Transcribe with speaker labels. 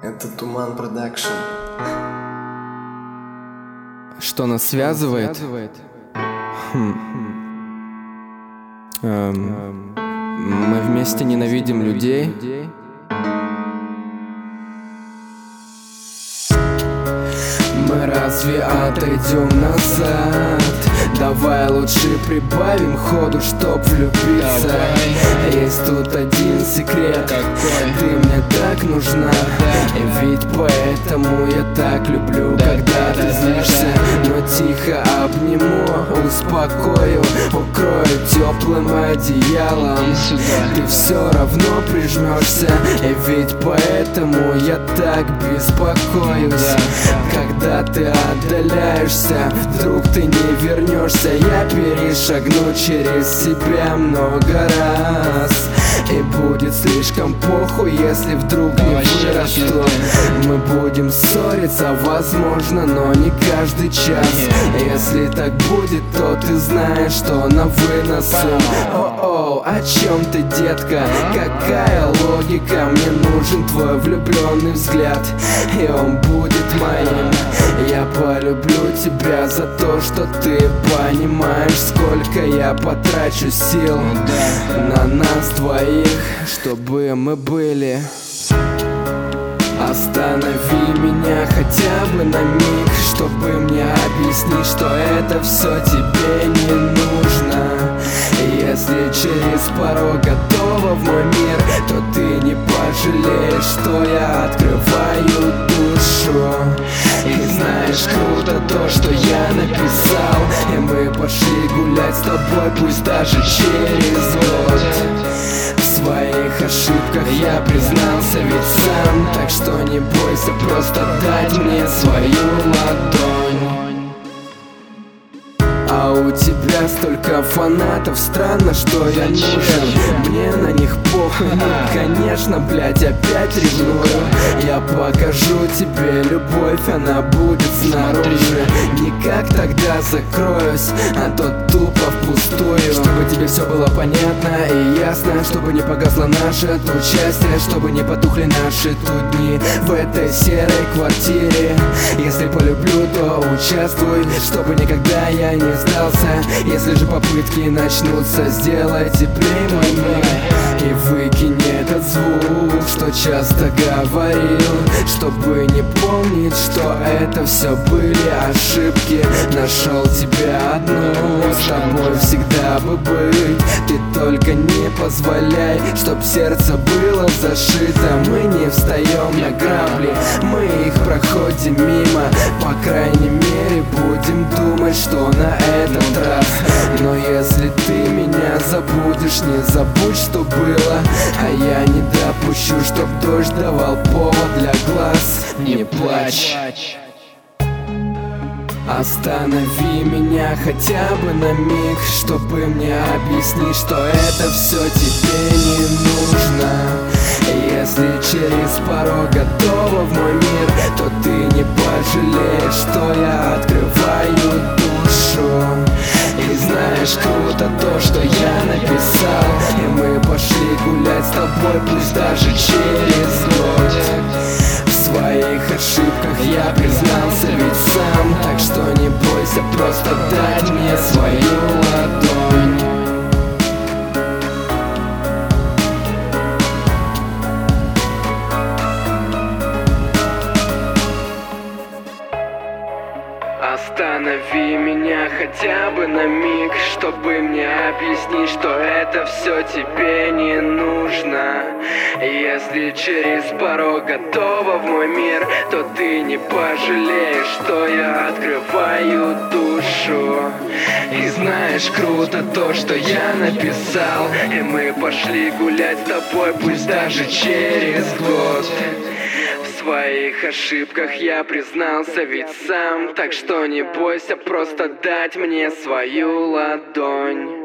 Speaker 1: Это Туман Продакшн.
Speaker 2: Что нас связывает? Мы вместе ненавидим людей. Мы разве отойдем назад? Давай лучше прибавим ходу, чтоб влюбиться. Есть тут один секрет. Ты мне так нужна. И ведь поэтому я так люблю, когда ты злишься. Но тихо обниму, успокою, укрою теплым одеялом. Ты все равно прижмешься. И ведь поэтому я так беспокоюсь. Когда ты отдаляешься, вдруг ты не вернешься. Я перешагну через себя много раз. И будет слишком похуй, если вдруг не вырасту. Мы будем ссориться, возможно, но не каждый час. Если так будет, то ты знаешь, что на выносу. О-о, о чем ты, детка? Какая логика? Мне нужен твой влюбленный взгляд, и он будет моим. Я полюблю тебя за то, что ты понимаешь, сколько я потрачу сил на нас двоих, чтобы мы были. Останови меня хотя бы на миг, чтобы мне объяснить, что это все тебе не нужно. Если через порог готова в мой мир, то ты не пожалеешь, что я открываю душу. И знаешь, круто то, что я написал, и мы пошли гулять с тобой, пусть даже через год. В своих ошибках я признался ведь сам, так что не бойся просто дать мне свою ладонь. А у тебя столько фанатов, странно, что я нужен. Мне на них похуй, ну конечно, блять, опять ревную. Я покажу тебе любовь, она будет снаружи. Никак тогда закроюсь, а то тупо впустую. Чтобы тебе все было понятно и ясно, чтобы не погасло наше участие, чтобы не потухли наши тут дни в этой серой квартире. Если полюблю, то участвуй, чтобы никогда я не сдался. Если же попытки начнутся, сделай теплей мой мир и выкинь этот звук, что часто говорил, чтобы не помнить, что это все были ошибки. Нашел тебя одну, с тобой всегда бы быть. Ты только не позволяй, чтоб сердце было зашито. Мы не встаем на грабли, мы их проходим мимо. По крайней мере будем думать, что на этот раз. Но если ты меня забудешь, не забудь, что было. А я не допущу, чтоб дождь давал повод для глаз. Не плачь. Останови меня хотя бы на миг, чтобы мне объяснить, что это все тебе не нужно. Если через порог готова в мой мир, то ты не пожалеешь, что я открываю душу. И знаешь, круто то, что я написал, и мы пошли гулять с тобой, пусть даже через год. В своих ошибках я признался ведь сам, так что не бойся просто дать мне свою ладонь. Останови меня хотя бы на миг, чтобы мне объяснить, что это все тебе не нужно. Если через порог готова в мой мир, то ты не пожалеешь, что я открываю душу. И знаешь, круто то, что я написал, и мы пошли гулять с тобой, пусть даже через год. В своих ошибках я признался ведь сам, так что не бойся просто дать мне свою ладонь.